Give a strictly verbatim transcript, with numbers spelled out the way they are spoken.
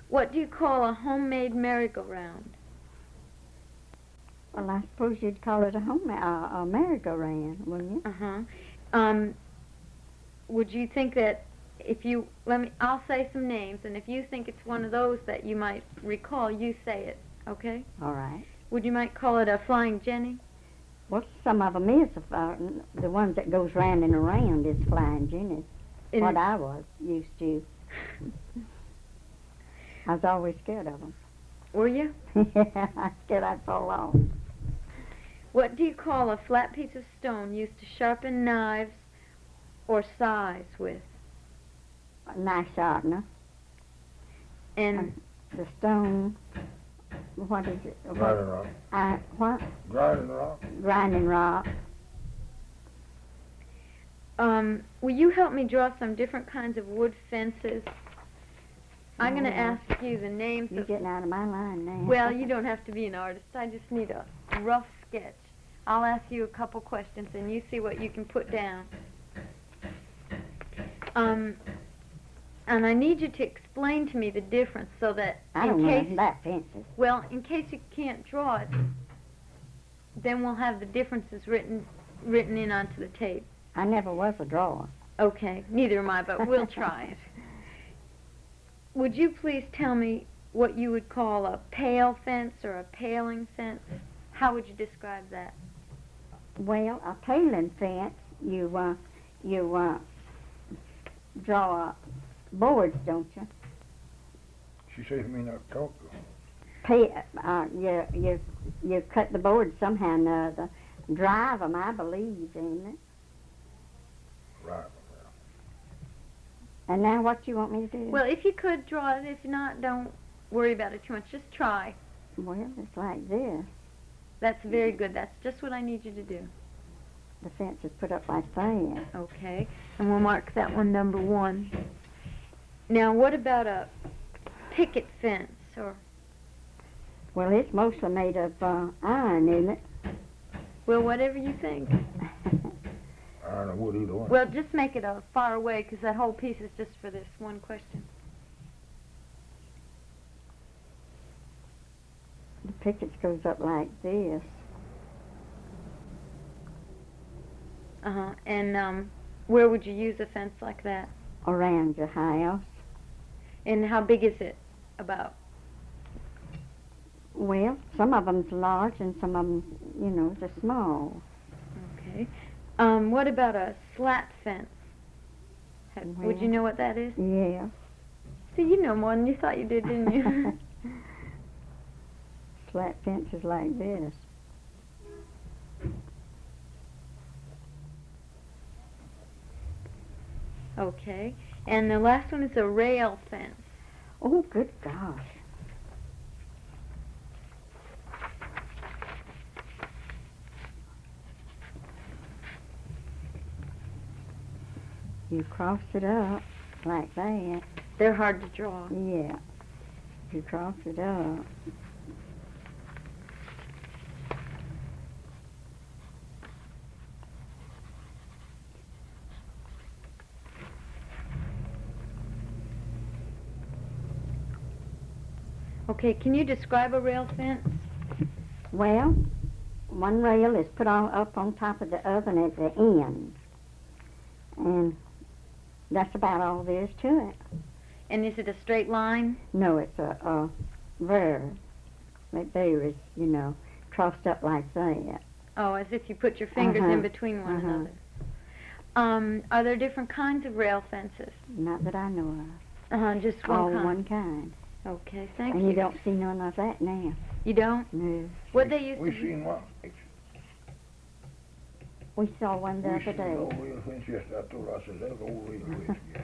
What do you call a homemade merry-go-round? Well, I suppose you'd call it a home uh, a merry-go-round, wouldn't you? Uh-huh. Um, would you think that if you, let me, I'll say some names, and if you think it's one of those that you might recall, you say it, okay? All right. Would you might call it a Flying Jenny? Well, some of them is, uh, the ones that goes round and around is Flying Jenny. In What I was used to. I was always scared of them. Were you? Yeah, I was scared I'd fall off. What do you call a flat piece of stone used to sharpen knives or scythes with? A knife sharpener. And the stone, what is it? Grinding rock. I, what? Grinding rock. Grinding rock. Um, will you help me draw some different kinds of wood fences? I'm going to Oh. ask you the names You're of... getting out of my line now. Well, you don't have to be an artist. I just need a rough sketch. I'll ask you a couple questions, and you see what you can put down. Um, and I need you to explain to me the difference so that I in don't know case... nothing about fences. Well, in case you can't draw it, then we'll have the differences written written in onto the tape. I never was a drawer. Okay, neither am I, but we'll try it. Would you please tell me what you would call a pale fence or a paling fence? How would you describe that? Well, a paling fence, you uh, you uh, draw boards, don't you? She says to me not to talk to her. Pa- uh, you you you cut the boards somehow or other, drive them, I believe, ain't it? Right. And now, what you want me to do? Well, if you could draw it. If not, don't worry about it too much. Just try. Well, it's like this. That's very good. That's just what I need you to do. The fence is put up like that. Okay, and we'll mark that one number one. Now, what about a picket fence or... Well, it's mostly made of uh, iron, isn't it? Well, whatever you think. I don't know what either one. Well, just make it a far away, because that whole piece is just for this one question. The pickets goes up like this. Uh-huh. And um, where would you use a fence like that? Around your house. And how big is it, about? Well, some of them's large and some of them, you know, they're small. Okay. Um, what about a slat fence? Have, would you Well, know what that is? Yeah. See, you know more than you thought you did, didn't you? Slat fences like this. Okay. And the last one is a rail fence. Oh, good gosh. You cross it up like that. They're hard to draw. Yeah. You cross it up. Okay, can you describe a rail fence? Well, one rail is put on up on top of the other and at the end. And that's about all there is to it. And is it a straight line? No, it's a, a verb. It varies, you know, crossed up like that. Oh, as if you put your fingers Uh-huh. in between one Uh-huh. another. Um, are there different kinds of rail fences? Not that I know of. Uh-huh, just one All kind. one kind. Okay, thank And you. you don't see none of that now. You don't? No. What they used We to do? seen one. We saw one the We other seen day. an old rail fence yesterday. I told her, I said, that's an old rail fence.